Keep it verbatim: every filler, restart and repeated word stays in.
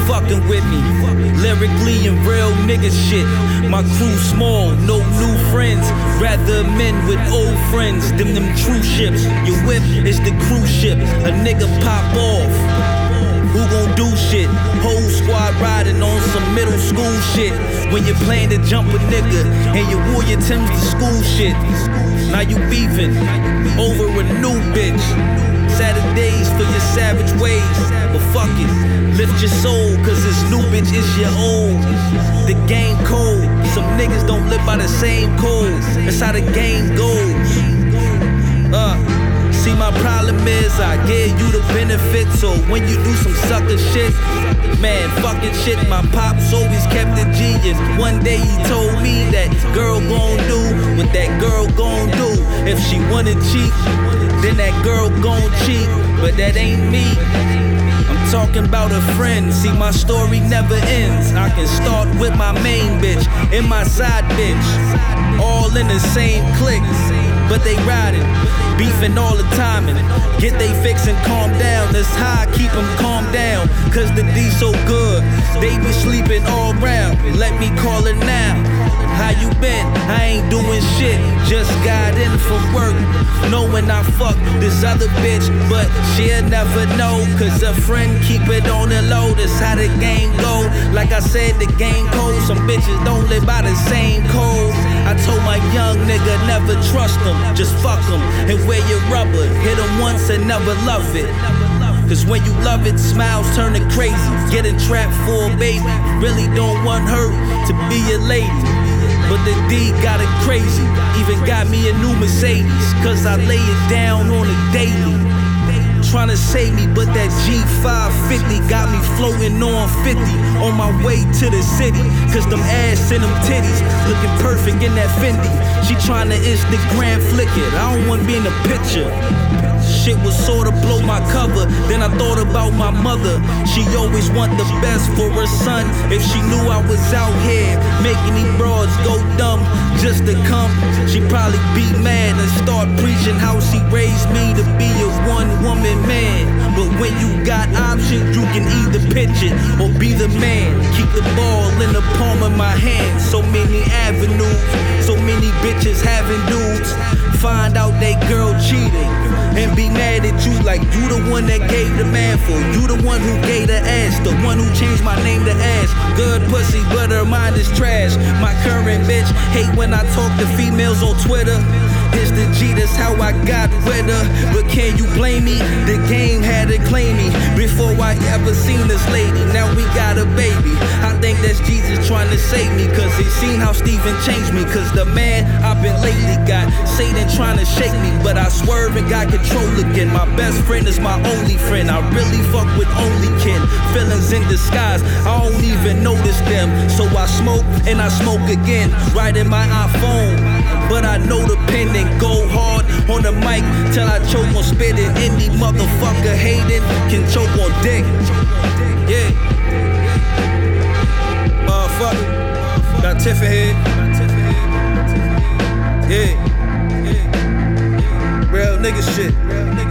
fucking with me. Lyrically and real nigga shit. My crew small, no new friends. Rather men with old friends. Them them true ships. Your whip is the cruise ship. A nigga pop off. Who gon' do shit? Whole squad riding on some middle school shit. When you plan to jump a nigga and you wore your Timbs to school shit. Now you beefing over a new bitch. Saturdays for your savage ways. But fuck it, lift your soul, cause this new bitch is your old. The game cold, some niggas don't live by the same code. That's how the game goes. Uh See, my problem is I give you the benefit, so when you do some sucker shit, man, fucking shit, my pops always kept it G, and one day he told me that girl gon' do what that girl gon' do. If she wanna cheat, then that girl gon' cheat, but that ain't me. I'm talking about a friend, see my story never ends. I can start with my main bitch and my side bitch, all in the same clique. But they riding, beefing all the time, and get they fix and calm down. That's how I keep them calm down, cause the D so good, they be sleeping all round. Let me call her now. How you been? I ain't doing shit, just got in from work, knowing I fucked this other bitch, but she'll never know, cause a friend keep it on the low. That's how the game go. Like I said, the game cold. Some bitches don't live by the same code. I told my young nigga never trust them, just fuck them and wear your rubber. Hit them once and never love it, cause when you love it, smiles turning crazy. Getting trapped for a baby, really don't want her to be a lady, but the D got it crazy. Even got me a new Mercedes, cause I lay it down on a daily. Tryna save me, but that G five fifty got me floating on fifty on my way to the city, cause them ass and them titties looking perfect in that Fendi. She tryna Instagram flick it, I don't wanna be in the picture. Shit was sorta blow my cover, then I thought about my mother. She always want the best for her son. If she knew I was out here making these broads go dumb just to come, she probably be mad and start preaching how she raised me to be a one-woman man. But when you got options, you can either pitch it or be the man. Keep the ball in the palm of my hand. So many avenues, so many bitches having dudes find out they girl cheated and be mad at you like you the one that gave the man for. You the one who gave the ass, the one who changed my name to Ash. Good pussy, but her mind is trash. My current bitch hate when I talk to females on Twitter. It's the G, that's how I got with her. But can you blame me? The game had to claim me before I ever seen this lady. Now we got a baby. I think that's Jesus trying to save me, cause he seen how Steven changed me. Cause the man I've been lately got Satan trying to shake me, but I swerve and got control again. My best friend is my only friend. I really fuck with only kin. Feelings in disguise, I don't even notice them. So I smoke and I smoke again, right in my iPhone. But I know the pen and go hard on the mic till I choke on spitting. Any motherfucker hating can choke on dick. Yeah. Motherfucker. Got Tiffany head. Yeah. Real nigga shit.